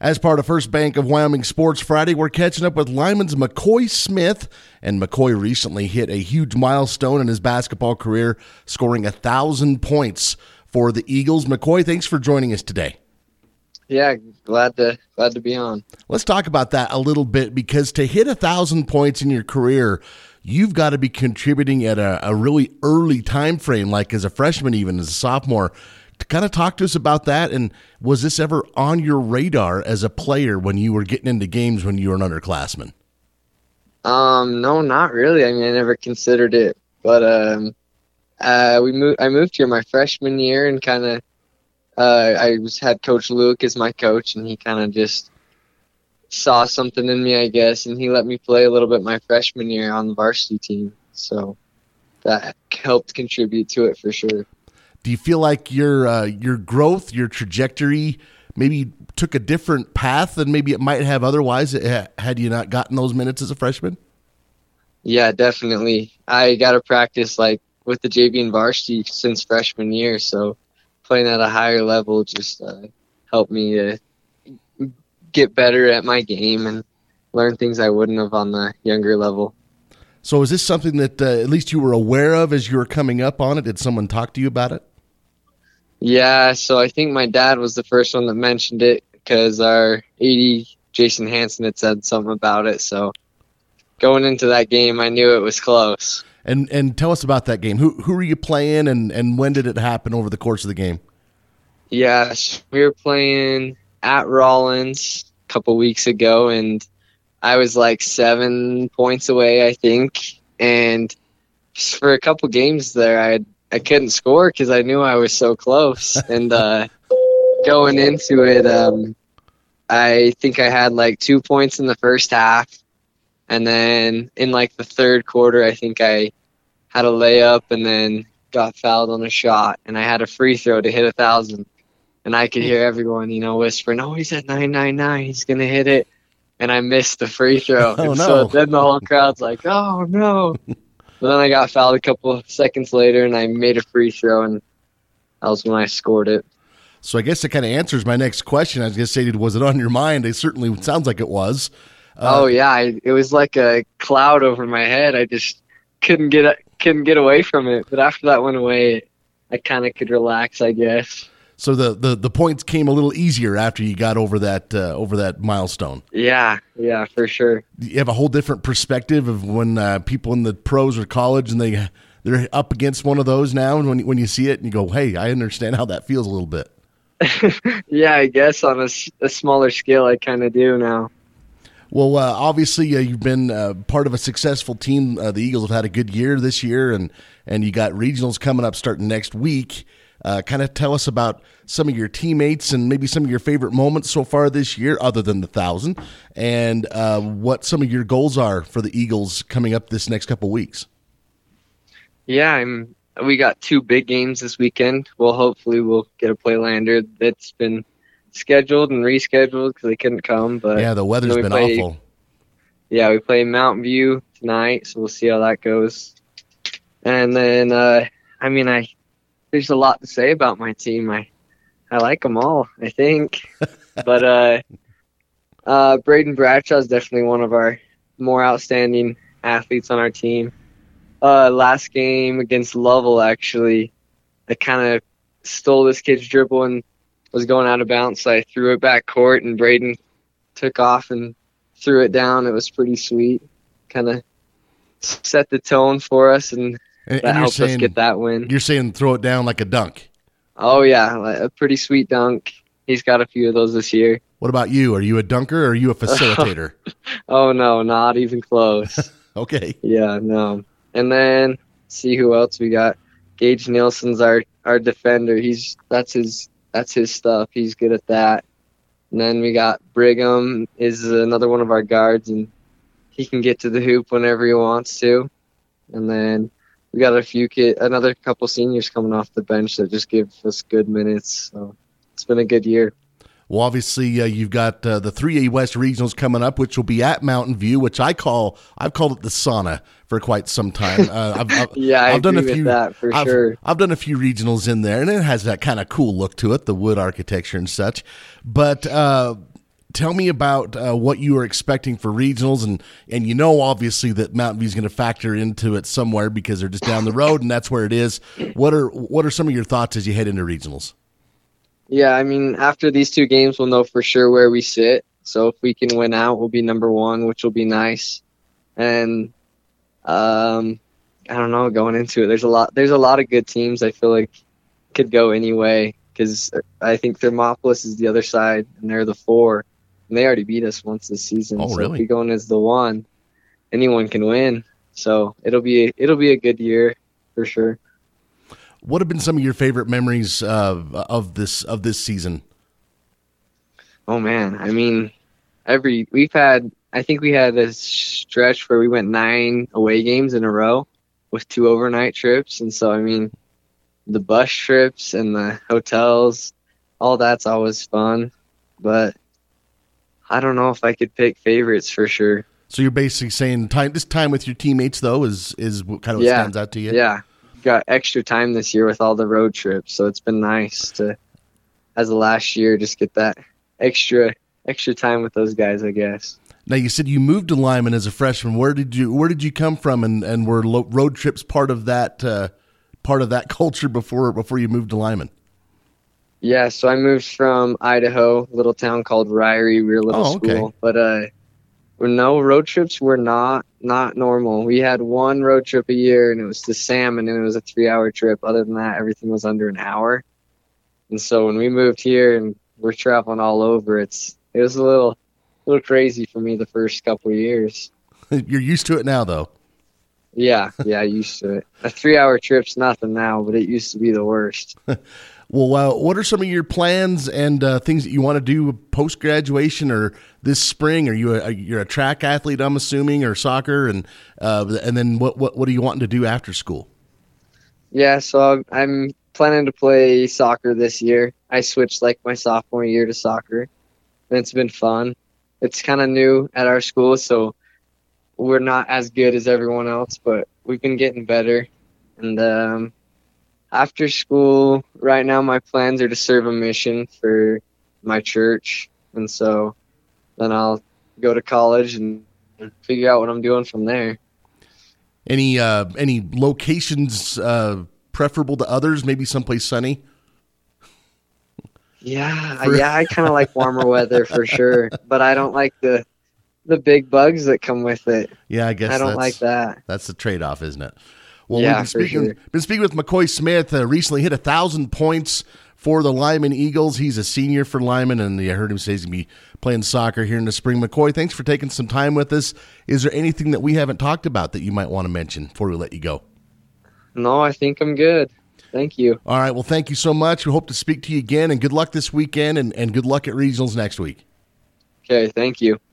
As part of First Bank of Wyoming Sports Friday, we're catching up with Lyman's McCoy Smith. And McCoy recently hit a huge milestone in his basketball career, scoring 1,000 points for the Eagles. McCoy, thanks for joining us today. Yeah, glad to be on. Let's talk about that a little bit, because to hit 1,000 points in your career, you've got to be contributing at a really early time frame, like as a freshman, even as a sophomore. To kind of talk to us about that, and was this ever on your radar as a player when you were getting into games when you were an underclassman? No, not really. I mean, I never considered it, but I moved here my freshman year, and kind of had Coach Luke as my coach, and he kind of just saw something in me, I guess, and he let me play a little bit my freshman year on the varsity team. So that helped contribute to it for sure. Do you feel like your growth, your trajectory, maybe took a different path than maybe it might have otherwise had you not gotten those minutes as a freshman? Yeah, definitely. I got to practice like with the JV and varsity since freshman year, so playing at a higher level just helped me get better at my game and learn things I wouldn't have on the younger level. So is this something that at least you were aware of as you were coming up on it? Did someone talk to you about it? Yeah, so I think my dad was the first one that mentioned it, because our AD, Jason Hansen, had said something about it. So going into that game, I knew it was close. And tell us about that game. Who were you playing, and when did it happen over the course of the game? Yes, we were playing at Rollins a couple weeks ago, and I was like 7 points away, I think. And for a couple games there, I couldn't score because I knew I was so close. And going into it, I think I had like 2 points in the first half. And then in like the third quarter, I think I had a layup and then got fouled on a shot. And I had a free throw to hit 1,000. And I could hear everyone, whispering, "Oh, he's at 999. He's going to hit it." And I missed the free throw. Oh, and no. So then the whole crowd's like, "Oh, no." But then I got fouled a couple of seconds later, and I made a free throw, and that was when I scored it. So I guess it kind of answers my next question. I was going to say, was it on your mind? It certainly sounds like it was. It was like a cloud over my head. I just couldn't get away from it. But after that went away, I kind of could relax, I guess. So the points came a little easier after you got over that milestone. Yeah, for sure. You have a whole different perspective of when people in the pros or college and they're up against one of those now, and when you see it and you go, "Hey, I understand how that feels a little bit." Yeah, I guess on a smaller scale, I kind of do now. Well, obviously, you've been part of a successful team. The Eagles have had a good year this year, and you got regionals coming up starting next week. Kind of tell us about some of your teammates and maybe some of your favorite moments so far this year, other than the 1,000, and what some of your goals are for the Eagles coming up this next couple weeks. Yeah, we got 2 big games this weekend. Well, hopefully we'll get a Playlander that's been scheduled and rescheduled because they couldn't come. But yeah, the weather's been awful. Yeah, we play Mountain View tonight, so we'll see how that goes. And then, there's a lot to say about my team. I like them all, I think. But Braden Bradshaw is definitely one of our more outstanding athletes on our team. Last game against Lovell, actually, I kind of stole this kid's dribble and was going out of bounds, so I threw it back court, and Braden took off and threw it down. It was pretty sweet. Kind of set the tone for us, and that helped us get that win. You're saying throw it down like a dunk? Oh, yeah, like a pretty sweet dunk. He's got a few of those this year. What about you? Are you a dunker or are you a facilitator? Oh, no, not even close. Okay. Yeah, no. And then see who else we got. Gage Nielsen's our defender. That's his stuff. He's good at that. And then we got Brigham is another one of our guards, and he can get to the hoop whenever he wants to. And then we got another couple seniors coming off the bench that just give us good minutes. So it's been a good year. Well, obviously, you've got the 3A West Regionals coming up, which will be at Mountain View, which I've called it the sauna for quite some time. I've done a few that for sure. I've done a few regionals in there, and it has that kind of cool look to it, the wood architecture and such. But Tell me about what you are expecting for regionals, and you know obviously that Mountain View is going to factor into it somewhere because they're just down the road and that's where it is. What are some of your thoughts as you head into regionals? Yeah, I mean, after these 2 games, we'll know for sure where we sit. So if we can win out, we'll be number 1, which will be nice. And I don't know, going into it, there's a lot of good teams. I feel like could go any way because I think Thermopolis is the other side and they're the 4. And they already beat us once this season. Oh, so really? if we go in as the 1, anyone can win. So it'll be a good year for sure. What have been some of your favorite memories of this season? Oh man, I mean, I think we had a stretch where we went 9 away games in a row with 2 overnight trips, and so I mean, the bus trips and the hotels, all that's always fun. But I don't know if I could pick favorites for sure. So you're basically saying this time with your teammates though is kind of what stands out to you. Yeah, got extra time this year with all the road trips, so it's been nice to, as of last year, just get that extra time with those guys, I guess. Now you said you moved to Lyman as a freshman. Where did you come from, and were road trips part of that culture before you moved to Lyman? Yeah, so I moved from Idaho, a little town called Ryrie. We were a little school, but no, road trips were not normal. We had 1 road trip a year, and it was to Salmon, and it was a 3-hour trip. Other than that, everything was under an hour. And so when we moved here and we're traveling all over, it was a little crazy for me the first couple of years. You're used to it now, though. Yeah, used to it. A 3-hour trip's nothing now, but it used to be the worst. Well, what are some of your plans and things that you want to do post graduation or this spring? Are you're a track athlete, I'm assuming, or soccer, and then what are you wanting to do after school? Yeah, so I'm planning to play soccer this year. I switched like my sophomore year to soccer, and it's been fun. It's kind of new at our school, so we're not as good as everyone else, but we've been getting better. And after school, right now my plans are to serve a mission for my church, and so then I'll go to college and figure out what I'm doing from there. Any locations preferable to others? Maybe someplace sunny? Yeah, I kind of like warmer weather for sure, but I don't like the big bugs that come with it. Yeah, I guess I don't like that. That's the trade-off, isn't it? Well, yeah, we've been speaking with McCoy Smith. Recently hit 1,000 points for the Lyman Eagles. He's a senior for Lyman, and I heard him say he's going to be playing soccer here in the spring. McCoy, thanks for taking some time with us. Is there anything that we haven't talked about that you might want to mention before we let you go? No, I think I'm good. Thank you. All right, well, thank you so much. We hope to speak to you again, and good luck this weekend, and good luck at regionals next week. Okay, thank you.